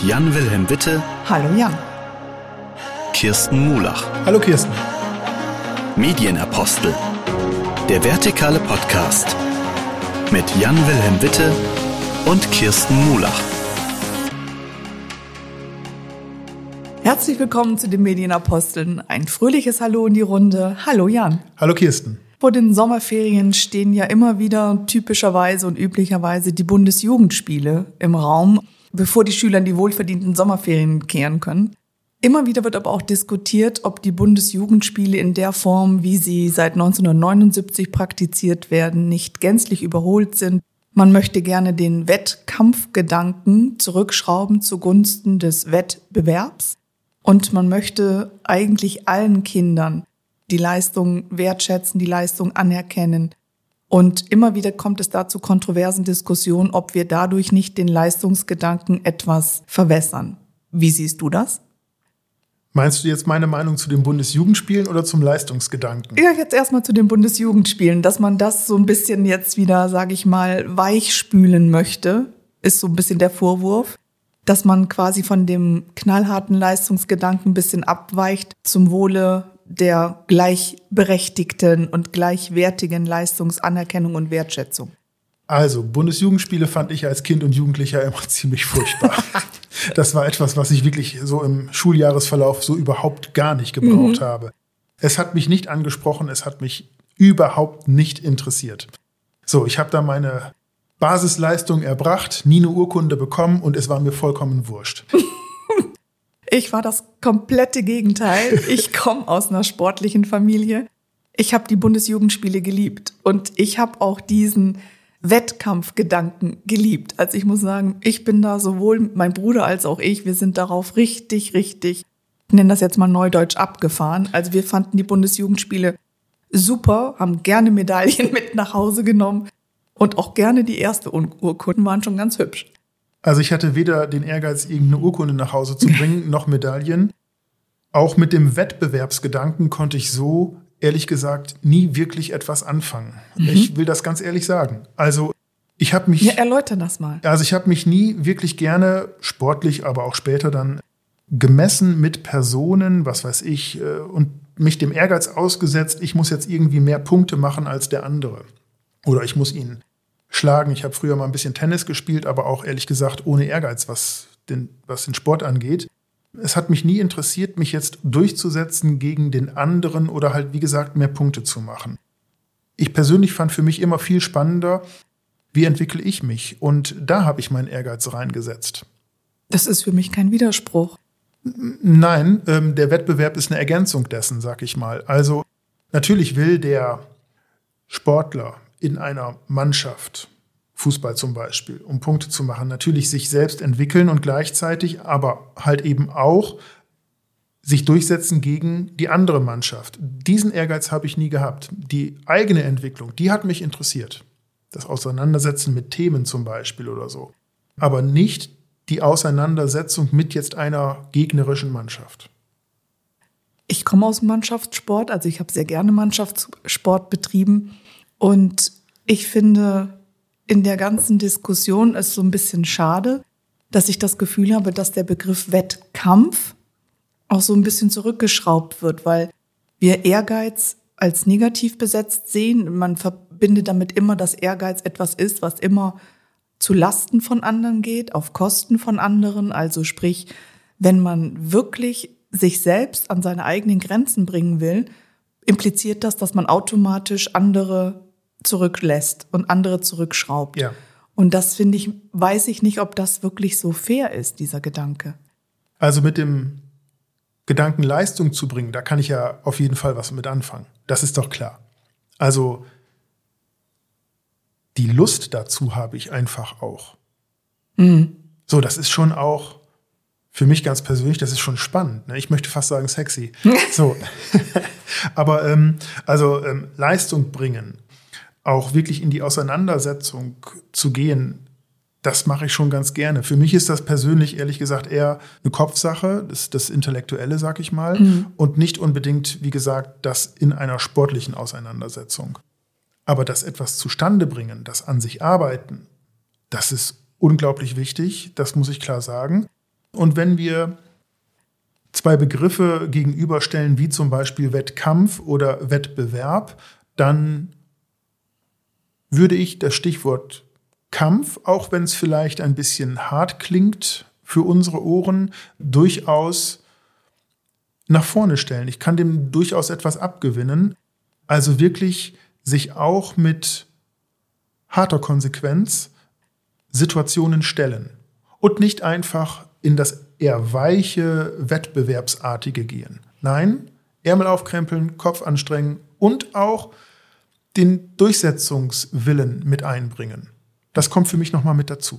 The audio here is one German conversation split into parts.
Jan Wilhelm Witte. Hallo Jan. Kirsten Mulach. Hallo Kirsten. Medienapostel. Der vertikale Podcast. Mit Jan Wilhelm Witte und Kirsten Mulach. Herzlich willkommen zu den Medienaposteln. Ein fröhliches Hallo in die Runde. Hallo Jan. Hallo Kirsten. Vor den Sommerferien stehen ja immer wieder typischerweise und üblicherweise die Bundesjugendspiele im Raum, bevor die Schüler in die wohlverdienten Sommerferien kehren können. Immer wieder wird aber auch diskutiert, ob die Bundesjugendspiele in der Form, wie sie seit 1979 praktiziert werden, nicht gänzlich überholt sind. Man möchte gerne den Wettkampfgedanken zurückschrauben zugunsten des Wettbewerbs. Und man möchte eigentlich allen Kindern die Leistung wertschätzen, die Leistung anerkennen. Und immer wieder kommt es da zu kontroversen Diskussionen, ob wir dadurch nicht den Leistungsgedanken etwas verwässern. Wie siehst du das? Meinst du jetzt meine Meinung zu den Bundesjugendspielen oder zum Leistungsgedanken? Ja, jetzt erstmal zu den Bundesjugendspielen. Dass man das so ein bisschen jetzt wieder, sage ich mal, weichspülen möchte, ist so ein bisschen der Vorwurf. Dass man quasi von dem knallharten Leistungsgedanken ein bisschen abweicht zum Wohle der gleichberechtigten und gleichwertigen Leistungsanerkennung und Wertschätzung. Also, Bundesjugendspiele fand ich als Kind und Jugendlicher immer ziemlich furchtbar. Das war etwas, was ich wirklich so im Schuljahresverlauf so überhaupt gar nicht gebraucht habe. Es hat mich nicht angesprochen, es hat mich überhaupt nicht interessiert. So, ich habe da meine Basisleistung erbracht, nie eine Urkunde bekommen und es war mir vollkommen wurscht. Ich war das komplette Gegenteil. Ich komme aus einer sportlichen Familie. Ich habe die Bundesjugendspiele geliebt und ich habe auch diesen Wettkampfgedanken geliebt. Also ich muss sagen, ich bin da sowohl mein Bruder als auch ich, wir sind darauf richtig, ich nenne das jetzt mal neudeutsch, abgefahren. Also wir fanden die Bundesjugendspiele super, haben gerne Medaillen mit nach Hause genommen und auch gerne die erste Urkunden waren schon ganz hübsch. Also ich hatte weder den Ehrgeiz, irgendeine Urkunde nach Hause zu bringen, noch Medaillen. Auch mit dem Wettbewerbsgedanken konnte ich so, ehrlich gesagt, nie wirklich etwas anfangen. Ich will das ganz ehrlich sagen. Also ich habe mich... Ja, erläutern das mal. Also ich habe mich nie wirklich gerne, sportlich, aber auch später dann, gemessen mit Personen, was weiß ich, und mich dem Ehrgeiz ausgesetzt, ich muss jetzt irgendwie mehr Punkte machen als der andere. Oder ich muss ihn schlagen. Ich habe früher mal ein bisschen Tennis gespielt, aber auch ehrlich gesagt ohne Ehrgeiz, was den Sport angeht. Es hat mich nie interessiert, mich jetzt durchzusetzen gegen den anderen oder halt, wie gesagt, mehr Punkte zu machen. Ich persönlich fand für mich immer viel spannender, wie entwickle ich mich? Und da habe ich meinen Ehrgeiz reingesetzt. Das ist für mich kein Widerspruch. Nein, der Wettbewerb ist eine Ergänzung dessen, sag ich mal. Also natürlich will der Sportler in einer Mannschaft, Fußball zum Beispiel, um Punkte zu machen, natürlich sich selbst entwickeln und gleichzeitig aber halt eben auch sich durchsetzen gegen die andere Mannschaft. Diesen Ehrgeiz habe ich nie gehabt. Die eigene Entwicklung, die hat mich interessiert. Das Auseinandersetzen mit Themen zum Beispiel oder so. Aber nicht die Auseinandersetzung mit jetzt einer gegnerischen Mannschaft. Ich komme aus dem Mannschaftssport, also ich habe sehr gerne Mannschaftssport betrieben. Und ich finde, in der ganzen Diskussion ist so ein bisschen schade, dass ich das Gefühl habe, dass der Begriff Wettkampf auch so ein bisschen zurückgeschraubt wird, weil wir Ehrgeiz als negativ besetzt sehen. Man verbindet damit immer, dass Ehrgeiz etwas ist, was immer zu Lasten von anderen geht, auf Kosten von anderen. Also sprich, wenn man wirklich sich selbst an seine eigenen Grenzen bringen will, impliziert das, dass man automatisch andere zurücklässt und andere zurückschraubt. Ja. Und das finde ich, weiß ich nicht, ob das wirklich so fair ist, dieser Gedanke. Also mit dem Gedanken Leistung zu bringen, da kann ich ja auf jeden Fall was mit anfangen. Das ist doch klar. Also die Lust dazu habe ich einfach auch. So, das ist schon auch für mich ganz persönlich, das ist schon spannend. Ne? Ich möchte fast sagen sexy. So. Aber Leistung bringen, auch wirklich in die Auseinandersetzung zu gehen, das mache ich schon ganz gerne. Für mich ist das persönlich, ehrlich gesagt, eher eine Kopfsache, das Intellektuelle, sag ich mal, und nicht unbedingt, wie gesagt, das in einer sportlichen Auseinandersetzung. Aber das etwas zustande bringen, das an sich arbeiten, das ist unglaublich wichtig, das muss ich klar sagen. Und wenn wir zwei Begriffe gegenüberstellen, wie zum Beispiel Wettkampf oder Wettbewerb, dann würde ich das Stichwort Kampf, auch wenn es vielleicht ein bisschen hart klingt für unsere Ohren, durchaus nach vorne stellen. Ich kann dem durchaus etwas abgewinnen. Also wirklich sich auch mit harter Konsequenz Situationen stellen und nicht einfach in das eher weiche, wettbewerbsartige gehen. Nein, Ärmel aufkrempeln, Kopf anstrengen und auch den Durchsetzungswillen mit einbringen. Das kommt für mich nochmal mit dazu.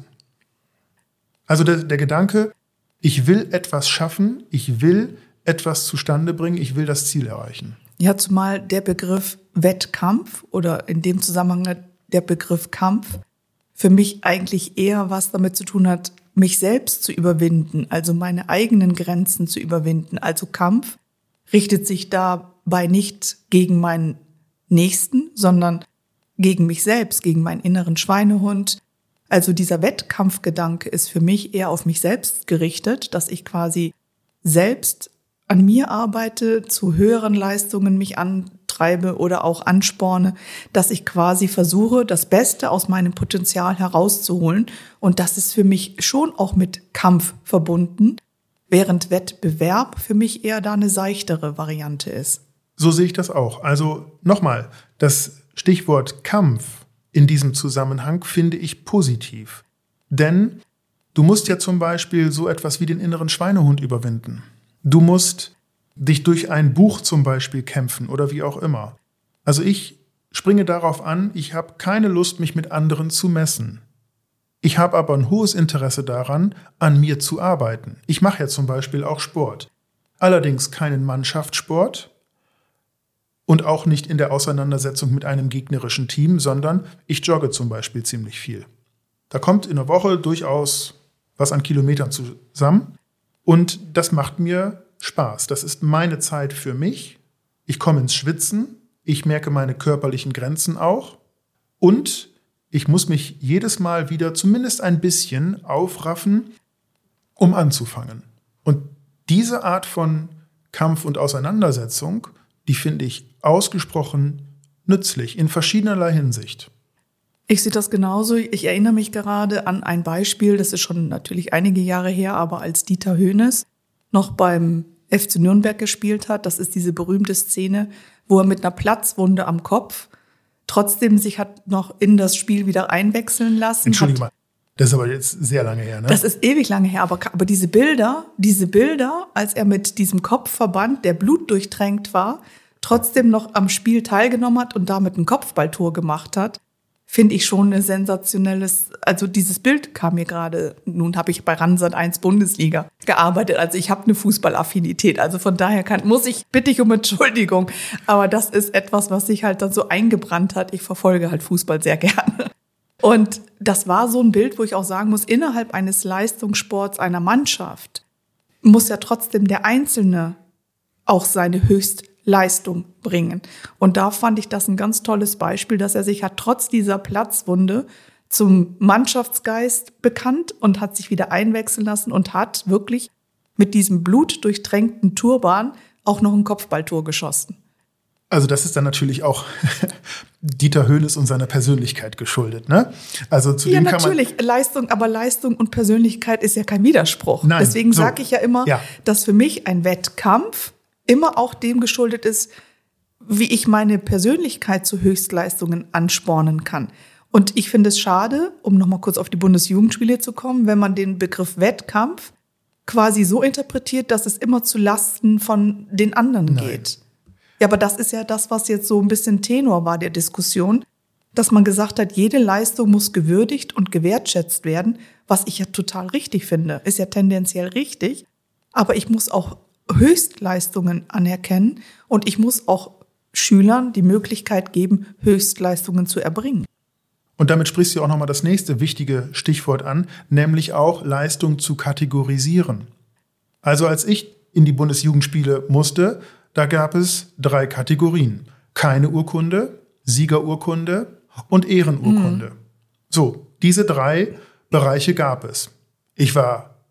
Also der Gedanke, ich will etwas schaffen, ich will etwas zustande bringen, ich will das Ziel erreichen. Ja, zumal der Begriff Wettkampf oder in dem Zusammenhang der Begriff Kampf für mich eigentlich eher was damit zu tun hat, mich selbst zu überwinden, also meine eigenen Grenzen zu überwinden. Also Kampf richtet sich dabei nicht gegen meinen Nächsten, sondern gegen mich selbst, gegen meinen inneren Schweinehund. Also dieser Wettkampfgedanke ist für mich eher auf mich selbst gerichtet, dass ich quasi selbst an mir arbeite, zu höheren Leistungen mich antreibe oder auch ansporne, dass ich quasi versuche, das Beste aus meinem Potenzial herauszuholen. Und das ist für mich schon auch mit Kampf verbunden, während Wettbewerb für mich eher da eine seichtere Variante ist. So sehe ich das auch. Also nochmal, das Stichwort Kampf in diesem Zusammenhang finde ich positiv. Denn du musst ja zum Beispiel so etwas wie den inneren Schweinehund überwinden. Du musst dich durch ein Buch zum Beispiel kämpfen oder wie auch immer. Also ich springe darauf an, ich habe keine Lust, mich mit anderen zu messen. Ich habe aber ein hohes Interesse daran, an mir zu arbeiten. Ich mache ja zum Beispiel auch Sport. Allerdings keinen Mannschaftssport und auch nicht in der Auseinandersetzung mit einem gegnerischen Team, sondern ich jogge zum Beispiel ziemlich viel. Da kommt in der Woche durchaus was an Kilometern zusammen. Und das macht mir Spaß. Das ist meine Zeit für mich. Ich komme ins Schwitzen. Ich merke meine körperlichen Grenzen auch. Und ich muss mich jedes Mal wieder zumindest ein bisschen aufraffen, um anzufangen. Und diese Art von Kampf und Auseinandersetzung, die finde ich ausgesprochen nützlich in verschiedenerlei Hinsicht. Ich sehe das genauso. Ich erinnere mich gerade an ein Beispiel, das ist schon natürlich einige Jahre her, aber als Dieter Hoeneß noch beim FC Nürnberg gespielt hat, das ist diese berühmte Szene, wo er mit einer Platzwunde am Kopf trotzdem sich hat noch in das Spiel wieder einwechseln lassen. Entschuldige mal, das ist aber jetzt sehr lange her, ne? Das ist ewig lange her, aber diese Bilder, als er mit diesem Kopfverband, der blutdurchtränkt war, trotzdem noch am Spiel teilgenommen hat und damit ein Kopfballtor gemacht hat, finde ich schon ein sensationelles, also dieses Bild kam mir gerade, nun habe ich bei RAN Sat.1 Bundesliga gearbeitet, also ich habe eine Fußballaffinität, also von daher bitte ich um Entschuldigung, aber das ist etwas, was sich halt dann so eingebrannt hat, ich verfolge halt Fußball sehr gerne. Und das war so ein Bild, wo ich auch sagen muss, innerhalb eines Leistungssports einer Mannschaft muss ja trotzdem der Einzelne auch seine Höchstleistung bringen. Und da fand ich das ein ganz tolles Beispiel, dass er sich hat trotz dieser Platzwunde zum Mannschaftsgeist bekannt und hat sich wieder einwechseln lassen und hat wirklich mit diesem blutdurchtränkten Turban auch noch ein Kopfballtor geschossen. Also das ist dann natürlich auch Dieter Hoeneß und seiner Persönlichkeit geschuldet, ne? Also zu dem kann man Leistung und Persönlichkeit ist ja kein Widerspruch. Nein, deswegen sage ich ja immer, ja, dass für mich ein Wettkampf immer auch dem geschuldet ist, wie ich meine Persönlichkeit zu Höchstleistungen anspornen kann. Und ich finde es schade, um nochmal kurz auf die Bundesjugendspiele zu kommen, wenn man den Begriff Wettkampf quasi so interpretiert, dass es immer zu Lasten von den anderen geht. Ja, aber das ist ja das, was jetzt so ein bisschen Tenor war der Diskussion, dass man gesagt hat, jede Leistung muss gewürdigt und gewertschätzt werden, was ich ja total richtig finde, ist ja tendenziell richtig, aber ich muss auch Höchstleistungen anerkennen und ich muss auch Schülern die Möglichkeit geben, Höchstleistungen zu erbringen. Und damit sprichst du auch nochmal das nächste wichtige Stichwort an, nämlich auch Leistung zu kategorisieren. Also als ich in die Bundesjugendspiele musste, da gab es 3 Kategorien. Keine Urkunde, Siegerurkunde und Ehrenurkunde. So, diese 3 Bereiche gab es. Ich war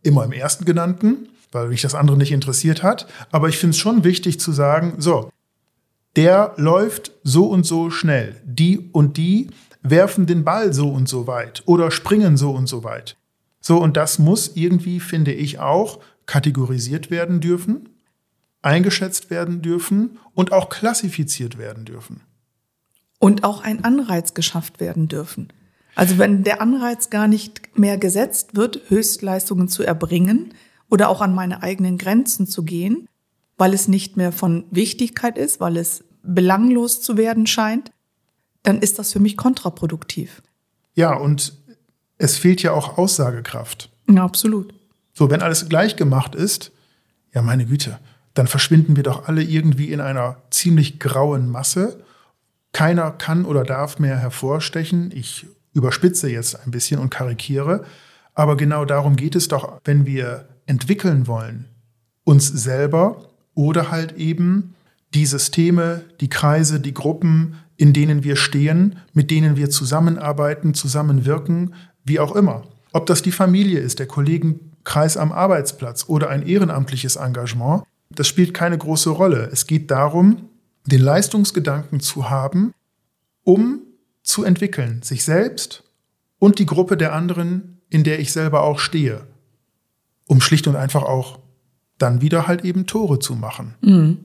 immer im ersten genannten, weil mich das andere nicht interessiert hat. Aber ich finde es schon wichtig zu sagen, so, der läuft so und so schnell. Die und die werfen den Ball so und so weit oder springen so und so weit. So, und das muss irgendwie, finde ich, auch kategorisiert werden dürfen, eingeschätzt werden dürfen und auch klassifiziert werden dürfen. Und auch ein Anreiz geschafft werden dürfen. Also wenn der Anreiz gar nicht mehr gesetzt wird, Höchstleistungen zu erbringen oder auch an meine eigenen Grenzen zu gehen, weil es nicht mehr von Wichtigkeit ist, weil es belanglos zu werden scheint, dann ist das für mich kontraproduktiv. Ja, und es fehlt ja auch Aussagekraft. Ja, absolut. So, wenn alles gleich gemacht ist, ja meine Güte, dann verschwinden wir doch alle irgendwie in einer ziemlich grauen Masse. Keiner kann oder darf mehr hervorstechen. Ich überspitze jetzt ein bisschen und karikiere. Aber genau darum geht es doch, wenn wir entwickeln wollen, uns selber oder halt eben die Systeme, die Kreise, die Gruppen, in denen wir stehen, mit denen wir zusammenarbeiten, zusammenwirken, wie auch immer. Ob das die Familie ist, der Kollegenkreis am Arbeitsplatz oder ein ehrenamtliches Engagement, das spielt keine große Rolle. Es geht darum, den Leistungsgedanken zu haben, um zu entwickeln, sich selbst und die Gruppe der anderen, in der ich selber auch stehe, um schlicht und einfach auch dann wieder halt eben Tore zu machen. Mhm.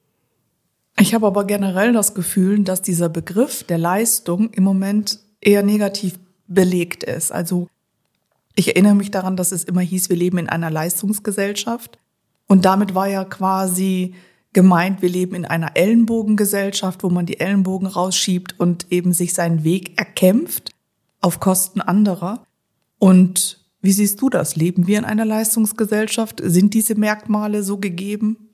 Ich habe aber generell das Gefühl, dass dieser Begriff der Leistung im Moment eher negativ belegt ist. Also ich erinnere mich daran, dass es immer hieß, wir leben in einer Leistungsgesellschaft. Und damit war ja quasi gemeint, wir leben in einer Ellenbogengesellschaft, wo man die Ellenbogen rausschiebt und eben sich seinen Weg erkämpft auf Kosten anderer. Und wie siehst du das? Leben wir in einer Leistungsgesellschaft? Sind diese Merkmale so gegeben?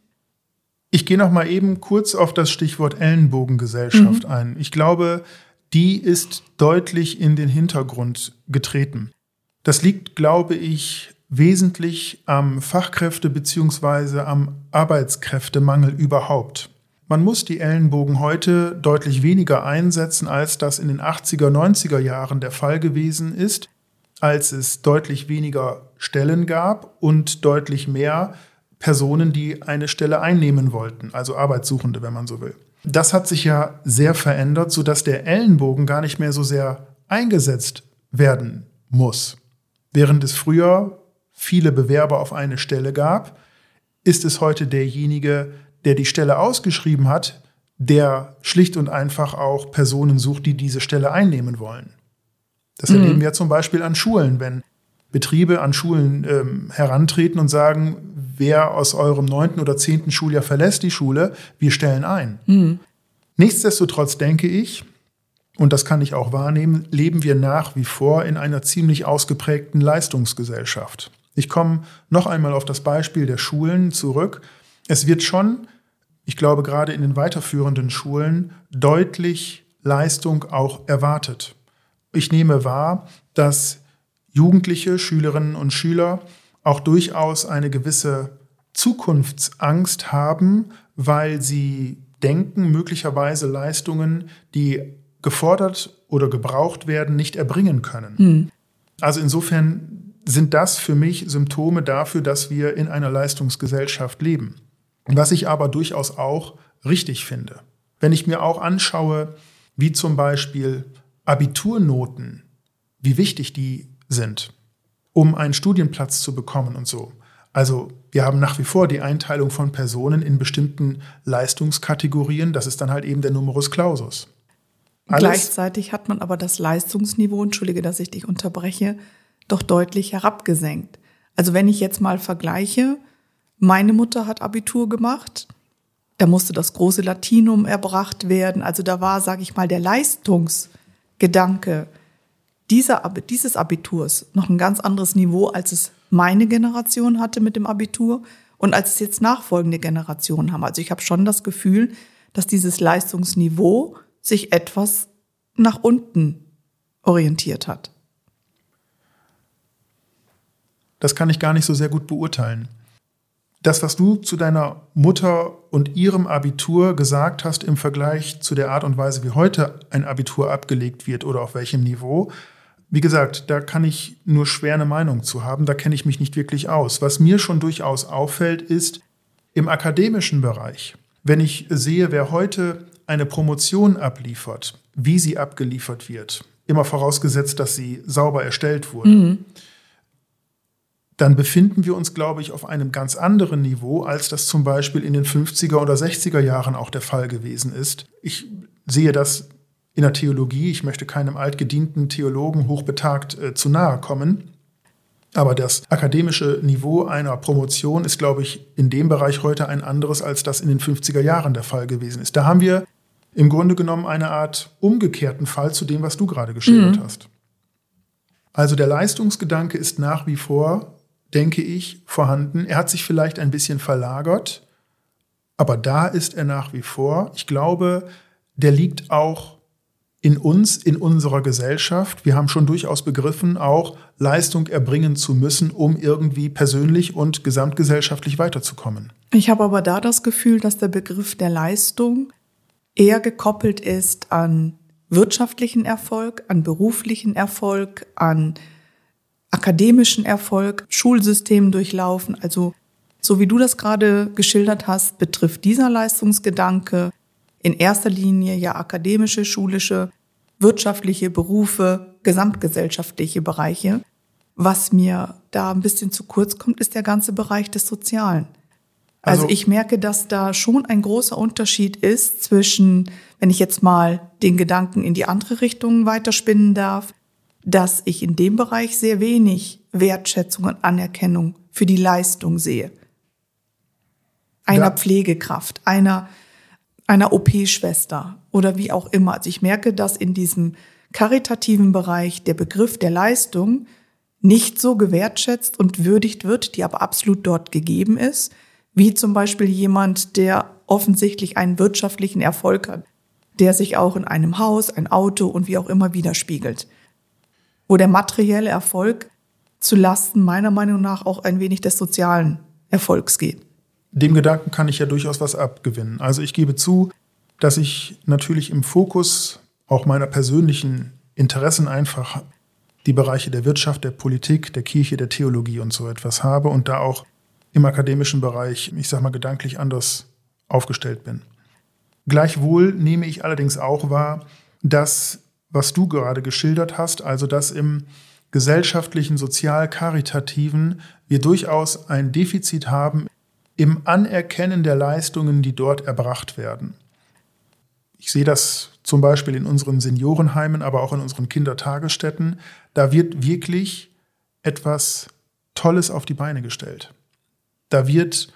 Ich gehe noch mal eben kurz auf das Stichwort Ellenbogengesellschaft ein. Ich glaube, die ist deutlich in den Hintergrund getreten. Das liegt, glaube ich, wesentlich am Fachkräfte- bzw. am Arbeitskräftemangel überhaupt. Man muss die Ellenbogen heute deutlich weniger einsetzen, als das in den 80er, 90er Jahren der Fall gewesen ist, als es deutlich weniger Stellen gab und deutlich mehr Personen, die eine Stelle einnehmen wollten, also Arbeitssuchende, wenn man so will. Das hat sich ja sehr verändert, sodass der Ellenbogen gar nicht mehr so sehr eingesetzt werden muss. Während es früher viele Bewerber auf eine Stelle gab, ist es heute derjenige, der die Stelle ausgeschrieben hat, der schlicht und einfach auch Personen sucht, die diese Stelle einnehmen wollen. Das erleben wir zum Beispiel an Schulen, wenn Betriebe an Schulen herantreten und sagen, wer aus eurem 9. oder 10. Schuljahr verlässt die Schule, wir stellen ein. Nichtsdestotrotz denke ich, und das kann ich auch wahrnehmen, leben wir nach wie vor in einer ziemlich ausgeprägten Leistungsgesellschaft. Ich komme noch einmal auf das Beispiel der Schulen zurück. Es wird schon, ich glaube gerade in den weiterführenden Schulen, deutlich Leistung auch erwartet. Ich nehme wahr, dass Jugendliche, Schülerinnen und Schüler auch durchaus eine gewisse Zukunftsangst haben, weil sie denken, möglicherweise Leistungen, die gefordert oder gebraucht werden, nicht erbringen können. Also insofern sind das für mich Symptome dafür, dass wir in einer Leistungsgesellschaft leben. Was ich aber durchaus auch richtig finde. Wenn ich mir auch anschaue, wie zum Beispiel Abiturnoten, wie wichtig die sind, um einen Studienplatz zu bekommen und so. Also wir haben nach wie vor die Einteilung von Personen in bestimmten Leistungskategorien. Das ist dann halt eben der Numerus Clausus. Gleichzeitig hat man aber das Leistungsniveau, entschuldige, dass ich dich unterbreche, doch deutlich herabgesenkt. Also wenn ich jetzt mal vergleiche, meine Mutter hat Abitur gemacht, da musste das große Latinum erbracht werden. Also da war, sage ich mal, der Leistungsgedanke dieses Abiturs noch ein ganz anderes Niveau, als es meine Generation hatte mit dem Abitur und als es jetzt nachfolgende Generationen haben. Also ich habe schon das Gefühl, dass dieses Leistungsniveau sich etwas nach unten orientiert hat. Das kann ich gar nicht so sehr gut beurteilen. Das, was du zu deiner Mutter und ihrem Abitur gesagt hast im Vergleich zu der Art und Weise, wie heute ein Abitur abgelegt wird oder auf welchem Niveau, Wie gesagt, da kann ich nur schwer eine Meinung zu haben, da kenne ich mich nicht wirklich aus. Was mir schon durchaus auffällt, ist im akademischen Bereich, wenn ich sehe, wer heute eine Promotion abliefert, wie sie abgeliefert wird, immer vorausgesetzt, dass sie sauber erstellt wurde, dann befinden wir uns, glaube ich, auf einem ganz anderen Niveau, als das zum Beispiel in den 50er oder 60er Jahren auch der Fall gewesen ist. Ich sehe das in der Theologie, ich möchte keinem altgedienten Theologen hochbetagt zu nahe kommen, aber das akademische Niveau einer Promotion ist, glaube ich, in dem Bereich heute ein anderes, als das in den 50er Jahren der Fall gewesen ist. Da haben wir im Grunde genommen eine Art umgekehrten Fall zu dem, was du gerade geschildert hast. Also der Leistungsgedanke ist nach wie vor, denke ich, vorhanden. Er hat sich vielleicht ein bisschen verlagert, aber da ist er nach wie vor. Ich glaube, der liegt auch in uns, in unserer Gesellschaft. Wir haben schon durchaus begriffen, auch Leistung erbringen zu müssen, um irgendwie persönlich und gesamtgesellschaftlich weiterzukommen. Ich habe aber da das Gefühl, dass der Begriff der Leistung eher gekoppelt ist an wirtschaftlichen Erfolg, an beruflichen Erfolg, an akademischen Erfolg, Schulsystem durchlaufen. Also so wie du das gerade geschildert hast, betrifft dieser Leistungsgedanke in erster Linie ja akademische, schulische, wirtschaftliche Berufe, gesamtgesellschaftliche Bereiche. Was mir da ein bisschen zu kurz kommt, ist der ganze Bereich des Sozialen. Also ich merke, dass da schon ein großer Unterschied ist zwischen, wenn ich jetzt mal den Gedanken in die andere Richtung weiterspinnen darf, dass ich in dem Bereich sehr wenig Wertschätzung und Anerkennung für die Leistung sehe. Einer Pflegekraft, einer OP-Schwester oder wie auch immer. Also ich merke, dass in diesem karitativen Bereich der Begriff der Leistung nicht so gewertschätzt und würdigt wird, die aber absolut dort gegeben ist, wie zum Beispiel jemand, der offensichtlich einen wirtschaftlichen Erfolg hat, der sich auch in einem Haus, ein Auto und wie auch immer widerspiegelt. Wo der materielle Erfolg zu Lasten meiner Meinung nach auch ein wenig des sozialen Erfolgs geht. Dem Gedanken kann ich ja durchaus was abgewinnen. Also ich gebe zu, dass ich natürlich im Fokus auch meiner persönlichen Interessen einfach die Bereiche der Wirtschaft, der Politik, der Kirche, der Theologie und so etwas habe und da auch im akademischen Bereich, ich sag mal, gedanklich anders aufgestellt bin. Gleichwohl nehme ich allerdings auch wahr, dass, was du gerade geschildert hast, also dass im gesellschaftlichen, sozial-karitativen wir durchaus ein Defizit haben im Anerkennen der Leistungen, die dort erbracht werden. Ich sehe das zum Beispiel in unseren Seniorenheimen, aber auch in unseren Kindertagesstätten. Da wird wirklich etwas Tolles auf die Beine gestellt. Da wird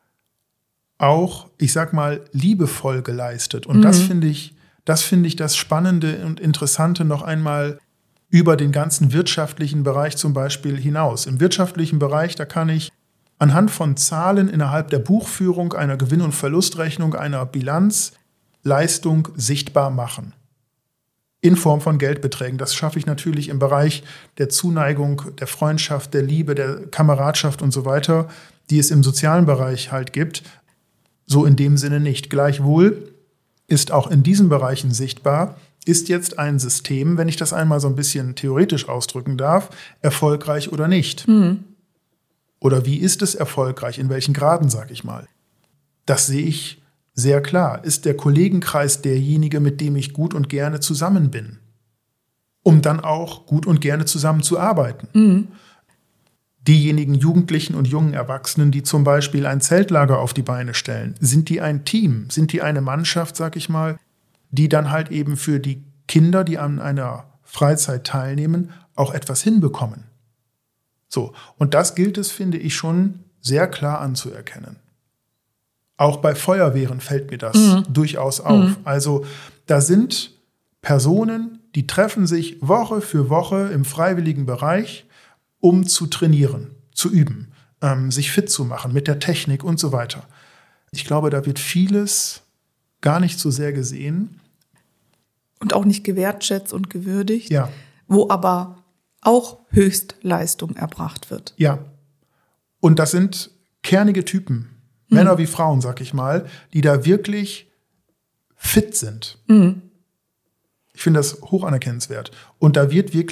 auch, ich sag mal, liebevoll geleistet. Und das finde ich das Spannende und Interessante noch einmal über den ganzen wirtschaftlichen Bereich zum Beispiel hinaus. Im wirtschaftlichen Bereich, da kann ich anhand von Zahlen innerhalb der Buchführung, einer Gewinn- und Verlustrechnung, einer Bilanz, Leistung sichtbar machen. In Form von Geldbeträgen. Das schaffe ich natürlich im Bereich der Zuneigung, der Freundschaft, der Liebe, der Kameradschaft und so weiter, die es im sozialen Bereich halt gibt, so in dem Sinne nicht. Gleichwohl ist auch in diesen Bereichen sichtbar, ist jetzt ein System, wenn ich das einmal so ein bisschen theoretisch ausdrücken darf, erfolgreich oder nicht. Oder wie ist es erfolgreich, in welchen Graden, sag ich mal. Das sehe ich sehr klar. Ist der Kollegenkreis derjenige, mit dem ich gut und gerne zusammen bin, um dann auch gut und gerne zusammenzuarbeiten? Diejenigen Jugendlichen und jungen Erwachsenen, die zum Beispiel ein Zeltlager auf die Beine stellen, sind die ein Team? Sind die eine Mannschaft, sag ich mal, die dann halt eben für die Kinder, die an einer Freizeit teilnehmen, auch etwas hinbekommen? So, und das gilt es, finde ich, schon sehr klar anzuerkennen. Auch bei Feuerwehren fällt mir das durchaus auf. Also da sind Personen, die treffen sich Woche für Woche im freiwilligen Bereich, um zu trainieren, zu üben, sich fit zu machen mit der Technik und so weiter. Ich glaube, da wird vieles gar nicht so sehr gesehen. Und auch nicht gewertschätzt und gewürdigt, Ja. Wo aber auch Höchstleistung erbracht wird. Ja. Und das sind kernige Typen, Männer wie Frauen, sag ich mal, die da wirklich fit sind. Ich finde das hoch anerkennenswert. Und da wird wirklich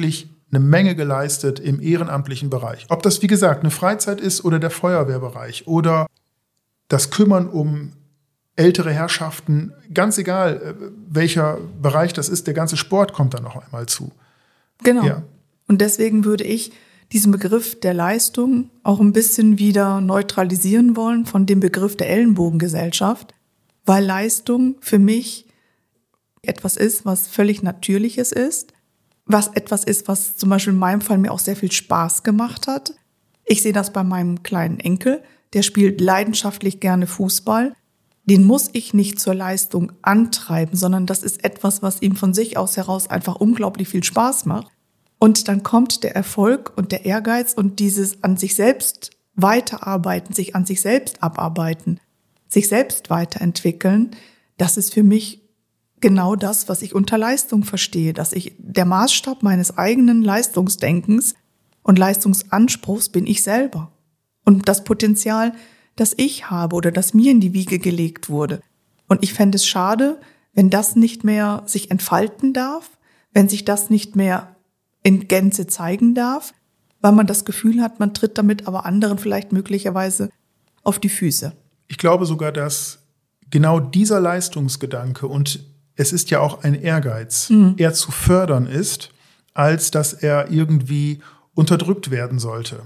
eine Menge geleistet im ehrenamtlichen Bereich. Ob das, wie gesagt, eine Freizeit ist oder der Feuerwehrbereich oder das Kümmern um ältere Herrschaften, ganz egal, welcher Bereich das ist, der ganze Sport kommt da noch einmal zu. Genau. Ja. Und deswegen würde ich diesen Begriff der Leistung auch ein bisschen wieder neutralisieren wollen von dem Begriff der Ellenbogengesellschaft, weil Leistung für mich etwas ist, was völlig Natürliches ist, was etwas ist, was zum Beispiel in meinem Fall mir auch sehr viel Spaß gemacht hat. Ich sehe das bei meinem kleinen Enkel, der spielt leidenschaftlich gerne Fußball. Den muss ich nicht zur Leistung antreiben, sondern das ist etwas, was ihm von sich aus heraus einfach unglaublich viel Spaß macht. Und dann kommt der Erfolg und der Ehrgeiz und dieses an sich selbst weiterarbeiten, sich an sich selbst abarbeiten, sich selbst weiterentwickeln. Das ist für mich genau das, was ich unter Leistung verstehe, dass ich der Maßstab meines eigenen Leistungsdenkens und Leistungsanspruchs bin ich selber. Und das Potenzial, das ich habe oder das mir in die Wiege gelegt wurde. Und ich fände es schade, wenn das nicht mehr sich entfalten darf, wenn sich das nicht mehr in Gänze zeigen darf, weil man das Gefühl hat, man tritt damit aber anderen vielleicht möglicherweise auf die Füße. Ich glaube sogar, dass genau dieser Leistungsgedanke, und es ist ja auch ein Ehrgeiz, eher zu fördern ist, als dass er irgendwie unterdrückt werden sollte.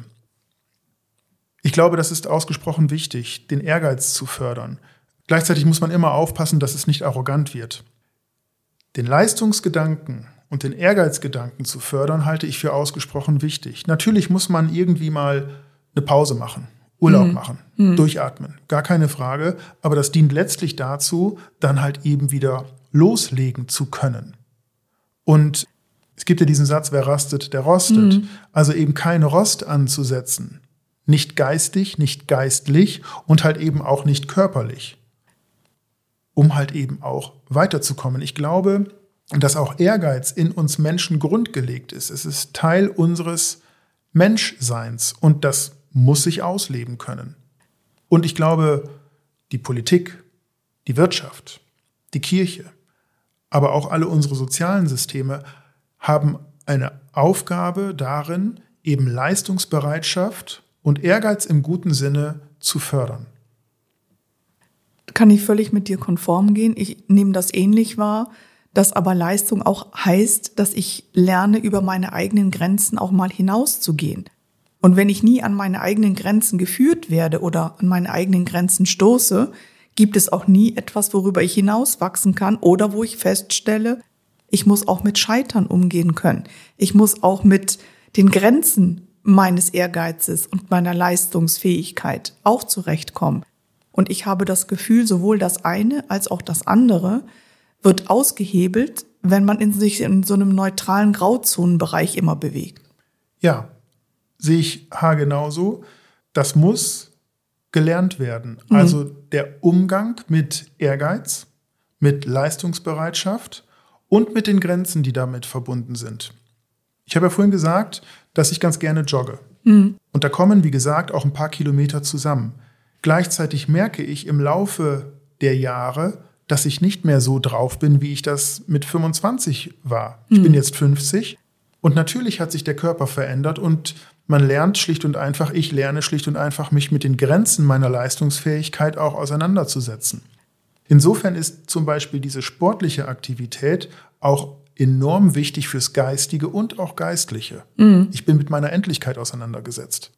Ich glaube, das ist ausgesprochen wichtig, den Ehrgeiz zu fördern. Gleichzeitig muss man immer aufpassen, dass es nicht arrogant wird. Den Leistungsgedanken und den Ehrgeizgedanken zu fördern, halte ich für ausgesprochen wichtig. Natürlich muss man irgendwie mal eine Pause machen, Urlaub machen, durchatmen, gar keine Frage. Aber das dient letztlich dazu, dann halt eben wieder loslegen zu können. Und es gibt ja diesen Satz, wer rastet, der rostet. Also eben keine Rost anzusetzen. Nicht geistig, nicht geistlich und halt eben auch nicht körperlich. Um halt eben auch weiterzukommen. Ich glaube, dass auch Ehrgeiz in uns Menschen grundgelegt ist. Es ist Teil unseres Menschseins und das muss sich ausleben können. Und ich glaube, die Politik, die Wirtschaft, die Kirche, aber auch alle unsere sozialen Systeme haben eine Aufgabe darin, eben Leistungsbereitschaft und Ehrgeiz im guten Sinne zu fördern. Kann ich völlig mit dir konform gehen. Ich nehme das ähnlich wahr, dass aber Leistung auch heißt, dass ich lerne, über meine eigenen Grenzen auch mal hinauszugehen. Und wenn ich nie an meine eigenen Grenzen geführt werde oder an meine eigenen Grenzen stoße, gibt es auch nie etwas, worüber ich hinauswachsen kann oder wo ich feststelle, ich muss auch mit Scheitern umgehen können. Ich muss auch mit den Grenzen meines Ehrgeizes und meiner Leistungsfähigkeit auch zurechtkommen. Und ich habe das Gefühl, sowohl das eine als auch das andere wird ausgehebelt, wenn man sich in so einem neutralen Grauzonenbereich immer bewegt. Ja, sehe ich haargenauso. Das muss gelernt werden. Also der Umgang mit Ehrgeiz, mit Leistungsbereitschaft und mit den Grenzen, die damit verbunden sind. Ich habe ja vorhin gesagt, dass ich ganz gerne jogge. Und da kommen, wie gesagt, auch ein paar Kilometer zusammen. Gleichzeitig merke ich im Laufe der Jahre, dass ich nicht mehr so drauf bin, wie ich das mit 25 war. Ich bin jetzt 50 und natürlich hat sich der Körper verändert und man lernt schlicht und einfach, ich lerne schlicht und einfach, mich mit den Grenzen meiner Leistungsfähigkeit auch auseinanderzusetzen. Insofern ist zum Beispiel diese sportliche Aktivität auch enorm wichtig fürs Geistige und auch Geistliche. Ich bin mit meiner Endlichkeit auseinandergesetzt.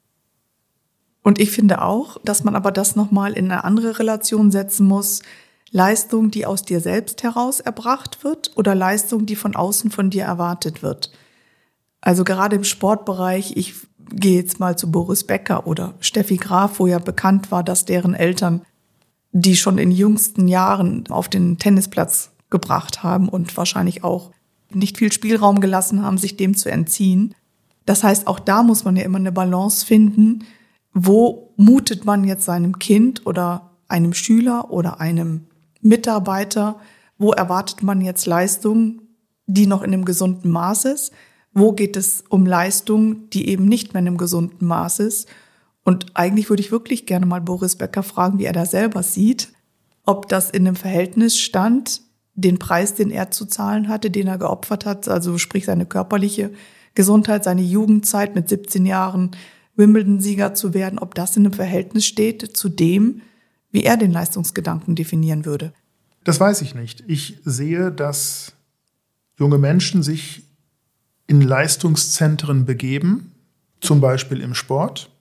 Und ich finde auch, dass man aber das nochmal in eine andere Relation setzen muss. Leistung, die aus dir selbst heraus erbracht wird oder Leistung, die von außen von dir erwartet wird. Also gerade im Sportbereich, ich gehe jetzt mal zu Boris Becker oder Steffi Graf, wo ja bekannt war, dass deren Eltern die schon in jüngsten Jahren auf den Tennisplatz gebracht haben und wahrscheinlich auch nicht viel Spielraum gelassen haben, sich dem zu entziehen. Das heißt, auch da muss man ja immer eine Balance finden, wo mutet man jetzt seinem Kind oder einem Schüler oder einem Mitarbeiter, wo erwartet man jetzt Leistung, die noch in einem gesunden Maß ist? Wo geht es um Leistung, die eben nicht mehr in einem gesunden Maß ist? Und eigentlich würde ich wirklich gerne mal Boris Becker fragen, wie er da selber sieht, ob das in einem Verhältnis stand, den Preis, den er zu zahlen hatte, den er geopfert hat, also sprich seine körperliche Gesundheit, seine Jugendzeit mit 17 Jahren Wimbledon-Sieger zu werden, ob das in einem Verhältnis steht zu dem, wie er den Leistungsgedanken definieren würde. Das weiß ich nicht. Ich sehe, dass junge Menschen sich in Leistungszentren begeben, zum Beispiel im Sport,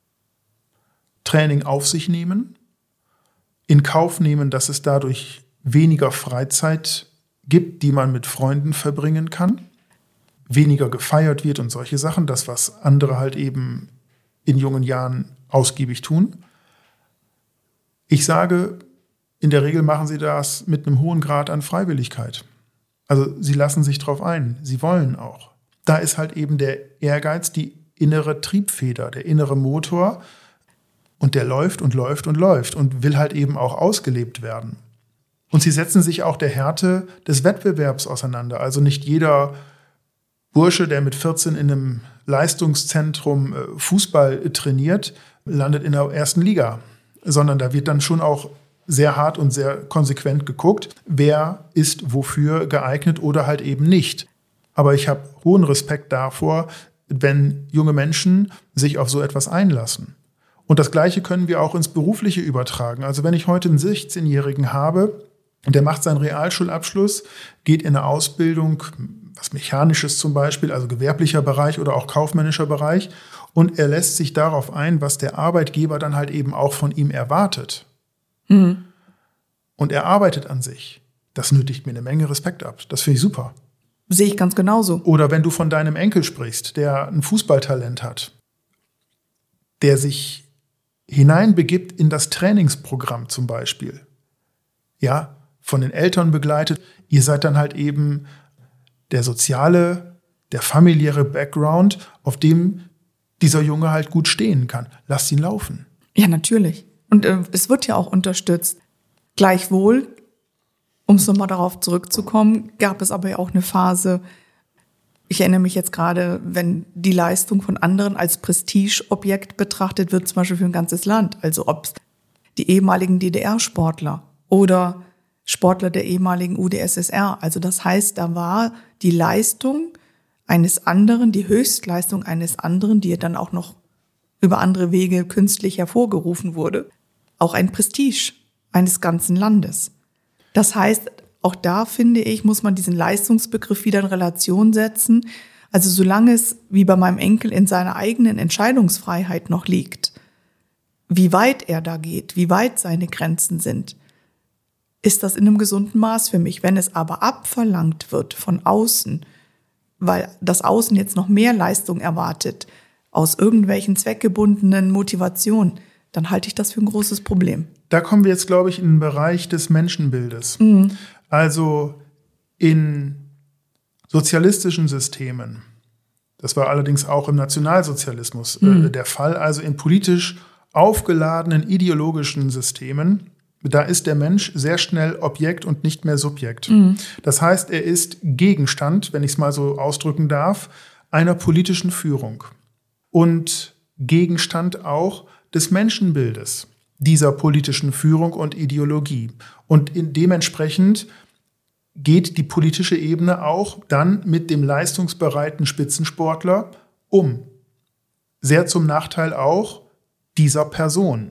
Training auf sich nehmen, in Kauf nehmen, dass es dadurch weniger Freizeit gibt, die man mit Freunden verbringen kann, weniger gefeiert wird und solche Sachen, das, was andere halt eben in jungen Jahren ausgiebig tun. Ich sage, in der Regel machen sie das mit einem hohen Grad an Freiwilligkeit. Also sie lassen sich drauf ein, sie wollen auch. Da ist halt eben der Ehrgeiz, die innere Triebfeder, der innere Motor, und der läuft und läuft und läuft und will halt eben auch ausgelebt werden. Und sie setzen sich auch der Härte des Wettbewerbs auseinander. Also nicht jeder Bursche, der mit 14 in einem Leistungszentrum Fußball trainiert, landet in der ersten Liga. Sondern da wird dann schon auch sehr hart und sehr konsequent geguckt, wer ist wofür geeignet oder halt eben nicht. Aber ich habe hohen Respekt davor, wenn junge Menschen sich auf so etwas einlassen. Und das Gleiche können wir auch ins Berufliche übertragen. Also wenn ich heute einen 16-Jährigen habe, und der macht seinen Realschulabschluss, geht in eine Ausbildung, was Mechanisches zum Beispiel, also gewerblicher Bereich oder auch kaufmännischer Bereich, und er lässt sich darauf ein, was der Arbeitgeber dann halt eben auch von ihm erwartet. Mhm. Und er arbeitet an sich. Das nötigt mir eine Menge Respekt ab. Das finde ich super. Sehe ich ganz genauso. Oder wenn du von deinem Enkel sprichst, der ein Fußballtalent hat, der sich hineinbegibt in das Trainingsprogramm zum Beispiel, ja, von den Eltern begleitet. Ihr seid dann halt eben der soziale, der familiäre Background, auf dem dieser Junge halt gut stehen kann. Lasst ihn laufen. Ja, natürlich. Und es wird ja auch unterstützt. Gleichwohl, um es nochmal darauf zurückzukommen, gab es aber ja auch eine Phase, ich erinnere mich jetzt gerade, wenn die Leistung von anderen als Prestigeobjekt betrachtet wird, zum Beispiel für ein ganzes Land. Also ob es die ehemaligen DDR-Sportler oder Sportler der ehemaligen UdSSR. Also das heißt, da war die Leistung eines anderen, die Höchstleistung eines anderen, die dann auch noch über andere Wege künstlich hervorgerufen wurde, auch ein Prestige eines ganzen Landes. Das heißt, auch da, finde ich, muss man diesen Leistungsbegriff wieder in Relation setzen. Also solange es, wie bei meinem Enkel, in seiner eigenen Entscheidungsfreiheit noch liegt, wie weit er da geht, wie weit seine Grenzen sind, ist das in einem gesunden Maß für mich. Wenn es aber abverlangt wird von außen, weil das Außen jetzt noch mehr Leistung erwartet, aus irgendwelchen zweckgebundenen Motivationen, dann halte ich das für ein großes Problem. Da kommen wir jetzt, glaube ich, in den Bereich des Menschenbildes. Mhm. Also in sozialistischen Systemen, das war allerdings auch im Nationalsozialismus der Fall, also in politisch aufgeladenen ideologischen Systemen, da ist der Mensch sehr schnell Objekt und nicht mehr Subjekt. Mhm. Das heißt, er ist Gegenstand, wenn ich es mal so ausdrücken darf, einer politischen Führung und Gegenstand auch des Menschenbildes dieser politischen Führung und Ideologie. Und dementsprechend geht die politische Ebene auch dann mit dem leistungsbereiten Spitzensportler um. Sehr zum Nachteil auch dieser Person.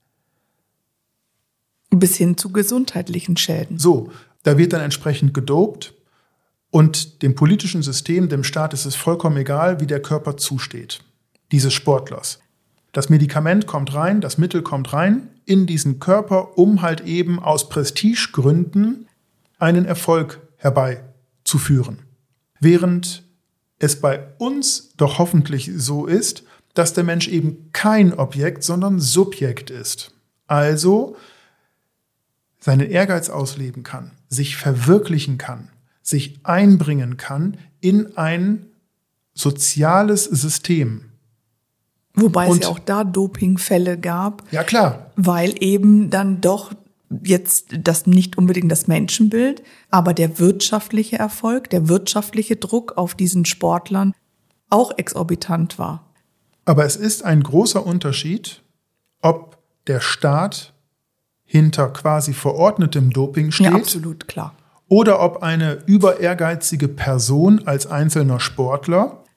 Bis hin zu gesundheitlichen Schäden. So, da wird dann entsprechend gedopt und dem politischen System, dem Staat ist es vollkommen egal, wie der Körper zusteht, dieses Sportlers. Das Medikament kommt rein, das Mittel kommt rein in diesen Körper, um halt eben aus Prestigegründen einen Erfolg herbeizuführen. Während es bei uns doch hoffentlich so ist, dass der Mensch eben kein Objekt, sondern Subjekt ist. Also seinen Ehrgeiz ausleben kann, sich verwirklichen kann, sich einbringen kann in ein soziales System. Wobei es ja auch da Dopingfälle gab. Ja, klar. Weil eben dann doch jetzt das nicht unbedingt das Menschenbild, aber der wirtschaftliche Erfolg, der wirtschaftliche Druck auf diesen Sportlern auch exorbitant war. Aber es ist ein großer Unterschied, ob der Staat hinter quasi verordnetem Doping steht. Ja, absolut, klar. Oder ob eine über ehrgeizige Person als einzelner Sportler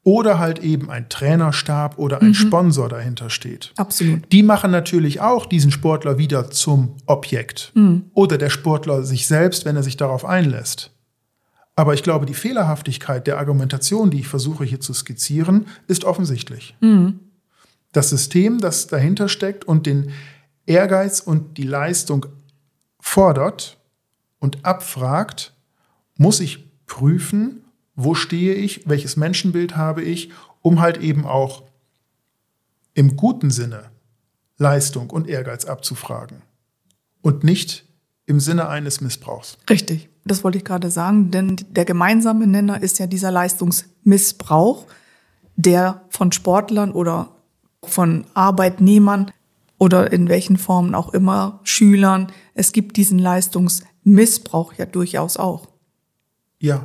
oder halt eben ein Trainerstab oder ein Sponsor dahinter steht. Absolut. Die machen natürlich auch diesen Sportler wieder zum Objekt. Oder der Sportler sich selbst, wenn er sich darauf einlässt. Aber ich glaube, die Fehlerhaftigkeit der Argumentation, die ich versuche hier zu skizzieren, ist offensichtlich. Das System, das dahinter steckt und den Ehrgeiz und die Leistung fordert und abfragt, muss ich prüfen, wo stehe ich, welches Menschenbild habe ich, um halt eben auch im guten Sinne Leistung und Ehrgeiz abzufragen und nicht im Sinne eines Missbrauchs. Richtig, das wollte ich gerade sagen, denn der gemeinsame Nenner ist ja dieser Leistungsmissbrauch, der von Sportlern oder von Arbeitnehmern oder in welchen Formen auch immer, Schülern, es gibt diesen Leistungsmissbrauch ja durchaus auch. Ja.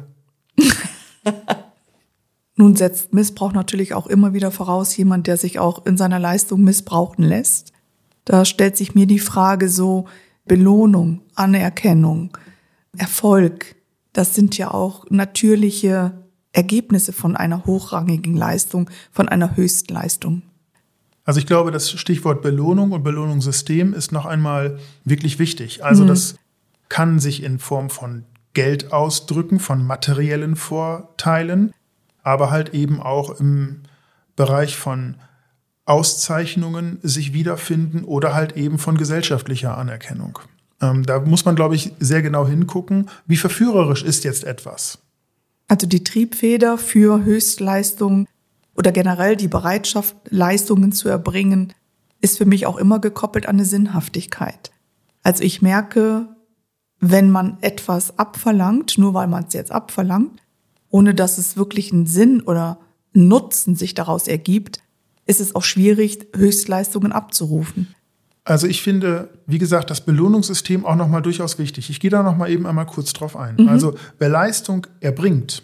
Nun setzt Missbrauch natürlich auch immer wieder voraus, jemand, der sich auch in seiner Leistung missbrauchen lässt. Da stellt sich mir die Frage so, Belohnung, Anerkennung, Erfolg, das sind ja auch natürliche Ergebnisse von einer hochrangigen Leistung, von einer Höchstleistung. Also ich glaube, das Stichwort Belohnung und Belohnungssystem ist noch einmal wirklich wichtig. Also das kann sich in Form von Geld ausdrücken, von materiellen Vorteilen, aber halt eben auch im Bereich von Auszeichnungen sich wiederfinden oder halt eben von gesellschaftlicher Anerkennung. Da muss man, glaube ich, sehr genau hingucken, wie verführerisch ist jetzt etwas. Also die Triebfeder für Höchstleistung oder generell die Bereitschaft, Leistungen zu erbringen, ist für mich auch immer gekoppelt an eine Sinnhaftigkeit. Also ich merke, wenn man etwas abverlangt, nur weil man es jetzt abverlangt, ohne dass es wirklich einen Sinn oder einen Nutzen sich daraus ergibt, ist es auch schwierig, Höchstleistungen abzurufen. Also ich finde, wie gesagt, das Belohnungssystem auch nochmal durchaus wichtig. Ich gehe da nochmal eben einmal kurz drauf ein. Also wer Leistung erbringt,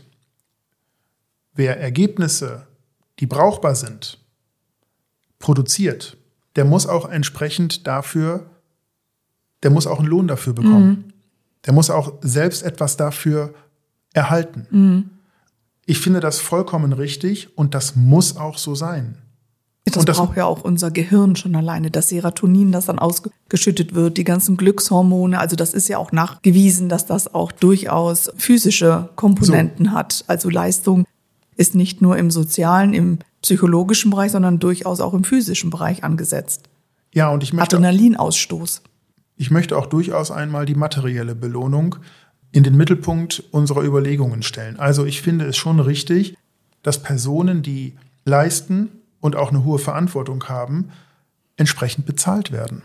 wer Ergebnisse, die brauchbar sind, produziert, der muss auch entsprechend dafür, der muss auch einen Lohn dafür bekommen. Der muss auch selbst etwas dafür erhalten. Ich finde das vollkommen richtig und das muss auch so sein. Das braucht ja auch unser Gehirn schon alleine, das Serotonin, das dann ausgeschüttet wird, die ganzen Glückshormone. Also das ist ja auch nachgewiesen, dass das auch durchaus physische Komponenten hat. Also Leistung ist nicht nur im sozialen, im psychologischen Bereich, sondern durchaus auch im physischen Bereich angesetzt. Ja, und ich möchte Adrenalinausstoß. Ich möchte auch durchaus einmal die materielle Belohnung in den Mittelpunkt unserer Überlegungen stellen. Also ich finde es schon richtig, dass Personen, die leisten und auch eine hohe Verantwortung haben, entsprechend bezahlt werden.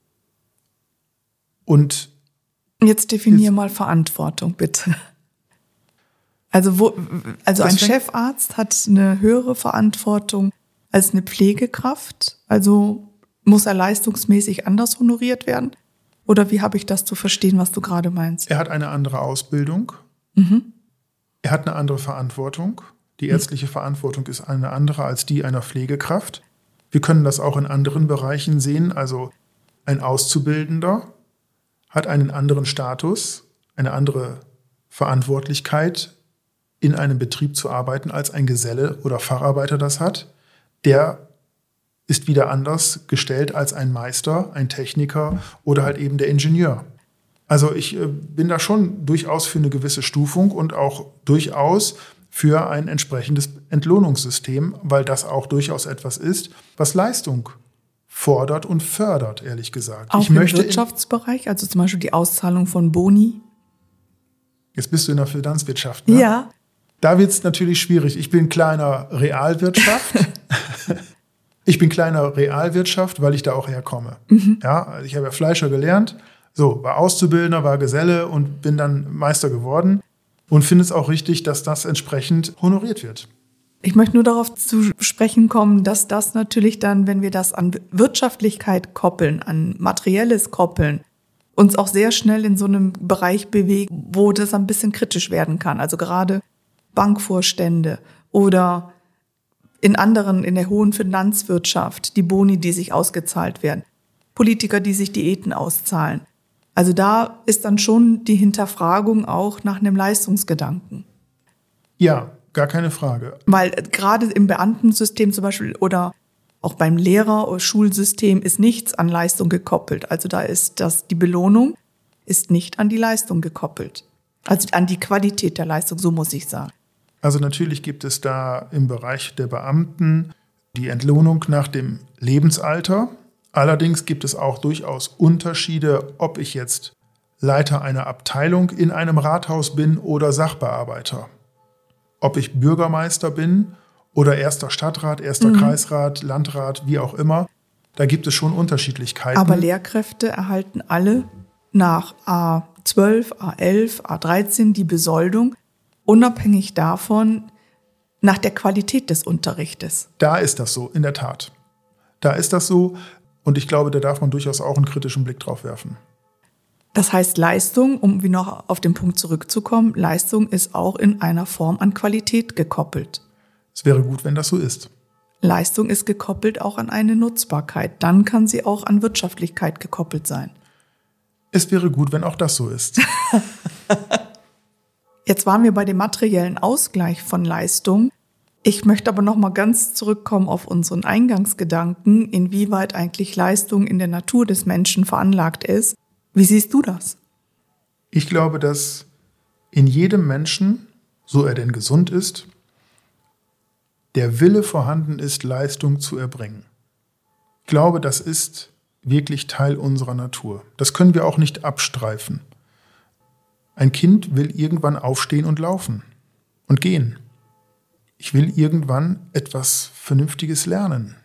Und jetzt definier mal Verantwortung, bitte. Also ein Chefarzt hat eine höhere Verantwortung als eine Pflegekraft? Also muss er leistungsmäßig anders honoriert werden? Oder wie habe ich das zu verstehen, was du gerade meinst? Er hat eine andere Ausbildung. Er hat eine andere Verantwortung. Die ärztliche Verantwortung ist eine andere als die einer Pflegekraft. Wir können das auch in anderen Bereichen sehen. Also ein Auszubildender hat einen anderen Status, eine andere Verantwortlichkeit, in einem Betrieb zu arbeiten, als ein Geselle oder Facharbeiter das hat. Der ist wieder anders gestellt als ein Meister, ein Techniker oder halt eben der Ingenieur. Also ich bin da schon durchaus für eine gewisse Stufung und auch durchaus für ein entsprechendes Entlohnungssystem, weil das auch durchaus etwas ist, was Leistung fordert und fördert, ehrlich gesagt. Auch im Wirtschaftsbereich, also zum Beispiel die Auszahlung von Boni? Jetzt bist du in der Finanzwirtschaft, ne? Ja. Da wird es natürlich schwierig. Ich bin kleiner Realwirtschaft. Weil ich da auch herkomme. Ja, ich habe ja Fleischer gelernt, war Auszubildender, war Geselle und bin dann Meister geworden und finde es auch richtig, dass das entsprechend honoriert wird. Ich möchte nur darauf zu sprechen kommen, dass das natürlich dann, wenn wir das an Wirtschaftlichkeit koppeln, an Materielles koppeln, uns auch sehr schnell in so einem Bereich bewegen, wo das ein bisschen kritisch werden kann. Also gerade Bankvorstände oder in der hohen Finanzwirtschaft, die Boni, die sich ausgezahlt werden, Politiker, die sich Diäten auszahlen. Also da ist dann schon die Hinterfragung auch nach einem Leistungsgedanken. Ja, gar keine Frage. Weil gerade im Beamtensystem zum Beispiel oder auch beim Lehrer- oder Schulsystem ist nichts an Leistung gekoppelt. Also da ist die Belohnung ist nicht an die Leistung gekoppelt. Also an die Qualität der Leistung, so muss ich sagen. Also natürlich gibt es da im Bereich der Beamten die Entlohnung nach dem Lebensalter. Allerdings gibt es auch durchaus Unterschiede, ob ich jetzt Leiter einer Abteilung in einem Rathaus bin oder Sachbearbeiter. Ob ich Bürgermeister bin oder erster Stadtrat, erster Kreisrat, Landrat, wie auch immer. Da gibt es schon Unterschiedlichkeiten. Aber Lehrkräfte erhalten alle nach A12, A11, A13 die Besoldung, unabhängig davon, nach der Qualität des Unterrichtes. Da ist das so, in der Tat. Da ist das so und ich glaube, da darf man durchaus auch einen kritischen Blick drauf werfen. Das heißt, Leistung, um wie noch auf den Punkt zurückzukommen, Leistung ist auch in einer Form an Qualität gekoppelt. Es wäre gut, wenn das so ist. Leistung ist gekoppelt auch an eine Nutzbarkeit. Dann kann sie auch an Wirtschaftlichkeit gekoppelt sein. Es wäre gut, wenn auch das so ist. Jetzt waren wir bei dem materiellen Ausgleich von Leistung. Ich möchte aber noch mal ganz zurückkommen auf unseren Eingangsgedanken, inwieweit eigentlich Leistung in der Natur des Menschen veranlagt ist. Wie siehst du das? Ich glaube, dass in jedem Menschen, so er denn gesund ist, der Wille vorhanden ist, Leistung zu erbringen. Ich glaube, das ist wirklich Teil unserer Natur. Das können wir auch nicht abstreifen. Ein Kind will irgendwann aufstehen und laufen und gehen. Ich will irgendwann etwas Vernünftiges lernen.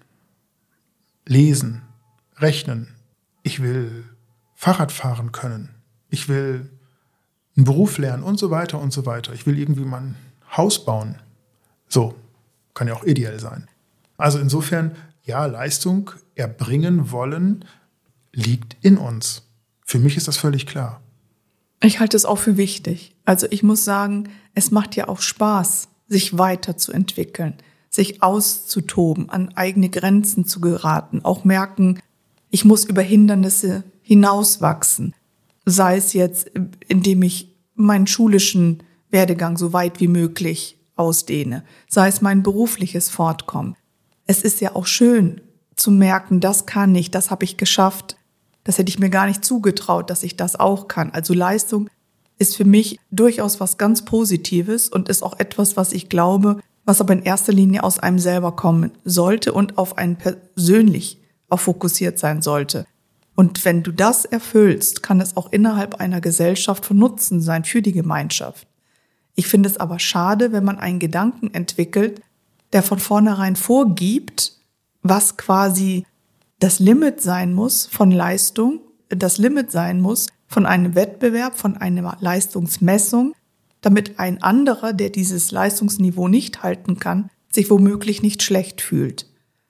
Lesen, rechnen. Ich will Fahrrad fahren können. Ich will einen Beruf lernen und so weiter und so weiter. Ich will irgendwie mal ein Haus bauen. So, kann ja auch ideell sein. Also insofern, ja, Leistung erbringen wollen liegt in uns. Für mich ist das völlig klar. Ich halte es auch für wichtig. Also ich muss sagen, es macht ja auch Spaß, sich weiterzuentwickeln, sich auszutoben, an eigene Grenzen zu geraten, auch merken, ich muss über Hindernisse hinauswachsen. Sei es jetzt, indem ich meinen schulischen Werdegang so weit wie möglich ausdehne, sei es mein berufliches Fortkommen. Es ist ja auch schön zu merken, das kann ich, das habe ich geschafft. Das hätte ich mir gar nicht zugetraut, dass ich das auch kann. Also Leistung ist für mich durchaus was ganz Positives und ist auch etwas, was ich glaube, was aber in erster Linie aus einem selber kommen sollte und auf einen persönlich auch fokussiert sein sollte. Und wenn du das erfüllst, kann es auch innerhalb einer Gesellschaft von Nutzen sein für die Gemeinschaft. Ich finde es aber schade, wenn man einen Gedanken entwickelt, der von vornherein vorgibt, was quasi das Limit sein muss von Leistung, das Limit sein muss von einem Wettbewerb, von einer Leistungsmessung, damit ein anderer, der dieses Leistungsniveau nicht halten kann, sich womöglich nicht schlecht fühlt.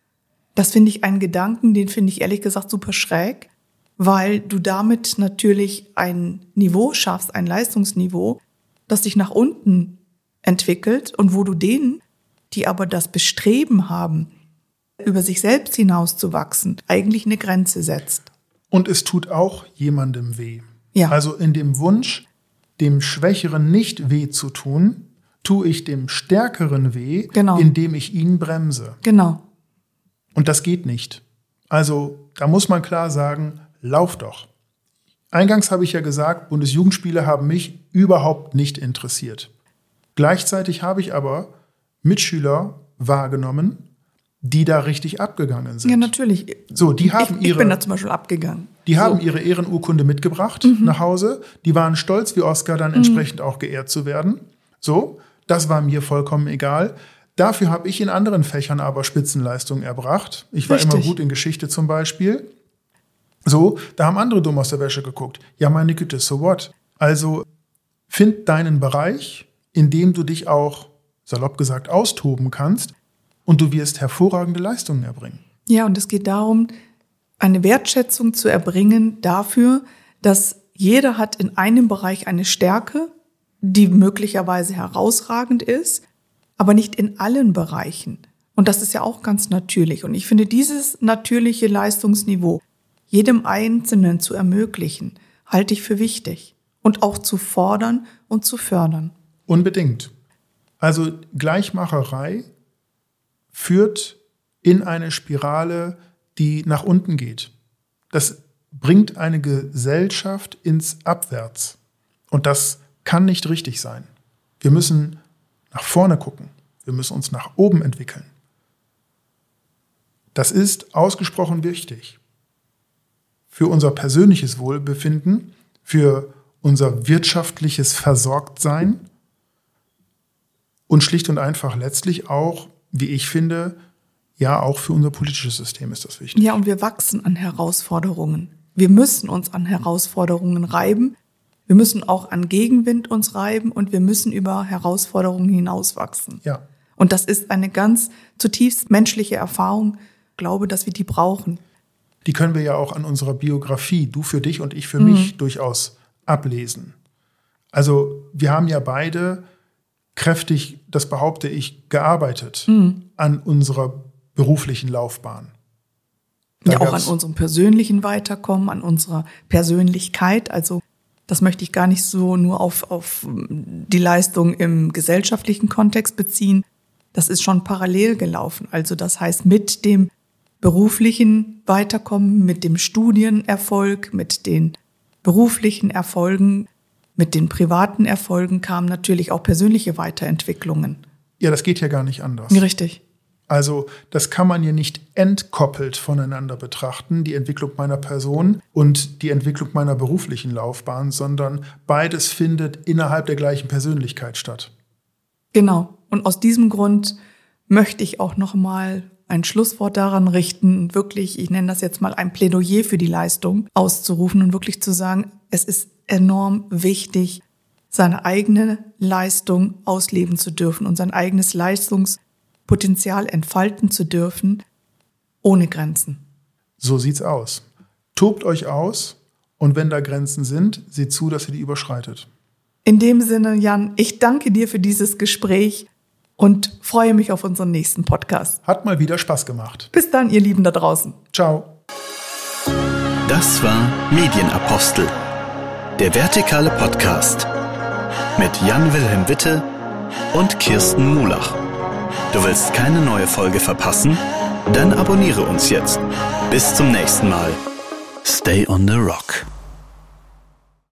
Das finde ich einen Gedanken, den finde ich ehrlich gesagt super schräg, weil du damit natürlich ein Niveau schaffst, ein Leistungsniveau, das sich nach unten entwickelt und wo du denen, die aber das Bestreben haben, über sich selbst hinauszuwachsen, eigentlich eine Grenze setzt. Und es tut auch jemandem weh. Ja. Also in dem Wunsch, dem Schwächeren nicht weh zu tun, tue ich dem Stärkeren weh, Genau. indem ich ihn bremse. Genau. Und das geht nicht. Also da muss man klar sagen, lauf doch. Eingangs habe ich ja gesagt, Bundesjugendspiele haben mich überhaupt nicht interessiert. Gleichzeitig habe ich aber Mitschüler wahrgenommen, die da richtig abgegangen sind. Ja, natürlich. So, die haben ich bin da zum Beispiel abgegangen. Die haben ihre Ehrenurkunde mitgebracht nach Hause. Die waren stolz wie Oscar, dann entsprechend auch geehrt zu werden. So, das war mir vollkommen egal. Dafür habe ich in anderen Fächern aber Spitzenleistungen erbracht. Ich war Richtig. immer gut in Geschichte zum Beispiel. So, da haben andere dumm aus der Wäsche geguckt. Ja, meine Güte, so what? Also, find deinen Bereich, in dem du dich auch, salopp gesagt, austoben kannst. Und du wirst hervorragende Leistungen erbringen. Ja, und es geht darum, eine Wertschätzung zu erbringen dafür, dass jeder hat in einem Bereich eine Stärke, die möglicherweise herausragend ist, aber nicht in allen Bereichen. Und das ist ja auch ganz natürlich. Und ich finde, dieses natürliche Leistungsniveau jedem Einzelnen zu ermöglichen, halte ich für wichtig. Und auch zu fordern und zu fördern. Unbedingt. Also Gleichmacherei führt in eine Spirale, die nach unten geht. Das bringt eine Gesellschaft ins Abwärts. Und das kann nicht richtig sein. Wir müssen nach vorne gucken. Wir müssen uns nach oben entwickeln. Das ist ausgesprochen wichtig für unser persönliches Wohlbefinden, für unser wirtschaftliches Versorgtsein und schlicht und einfach letztlich auch, wie ich finde, ja, auch für unser politisches System ist das wichtig. Ja, und wir wachsen an Herausforderungen. Wir müssen uns an Herausforderungen reiben. Wir müssen auch an Gegenwind uns reiben und wir müssen über Herausforderungen hinauswachsen. Ja. Und das ist eine ganz zutiefst menschliche Erfahrung. Ich glaube, dass wir die brauchen. Die können wir ja auch an unserer Biografie, du für dich und ich für mich, durchaus ablesen. Also wir haben ja beide kräftig, das behaupte ich, gearbeitet an unserer beruflichen Laufbahn. Ja, auch an unserem persönlichen Weiterkommen, an unserer Persönlichkeit. Also das möchte ich gar nicht so nur auf die Leistung im gesellschaftlichen Kontext beziehen. Das ist schon parallel gelaufen. Also das heißt, mit dem beruflichen Weiterkommen, mit dem Studienerfolg, mit den beruflichen Erfolgen, mit den privaten Erfolgen kamen natürlich auch persönliche Weiterentwicklungen. Ja, das geht ja gar nicht anders. Richtig. Also das kann man ja nicht entkoppelt voneinander betrachten, die Entwicklung meiner Person und die Entwicklung meiner beruflichen Laufbahn, sondern beides findet innerhalb der gleichen Persönlichkeit statt. Genau. Und aus diesem Grund möchte ich auch noch mal ein Schlusswort daran richten, wirklich, ich nenne das jetzt mal ein Plädoyer für die Leistung auszurufen und wirklich zu sagen, es ist enorm wichtig, seine eigene Leistung ausleben zu dürfen und sein eigenes Leistungspotenzial entfalten zu dürfen, ohne Grenzen. So sieht's aus. Tobt euch aus und wenn da Grenzen sind, seht zu, dass ihr die überschreitet. In dem Sinne, Jan, ich danke dir für dieses Gespräch und freue mich auf unseren nächsten Podcast. Hat mal wieder Spaß gemacht. Bis dann, ihr Lieben da draußen. Ciao. Das war Medienapostel, der vertikale Podcast mit Jan-Wilhelm Witte und Kirsten Mulach. Du willst keine neue Folge verpassen? Dann abonniere uns jetzt. Bis zum nächsten Mal. Stay on the Rock.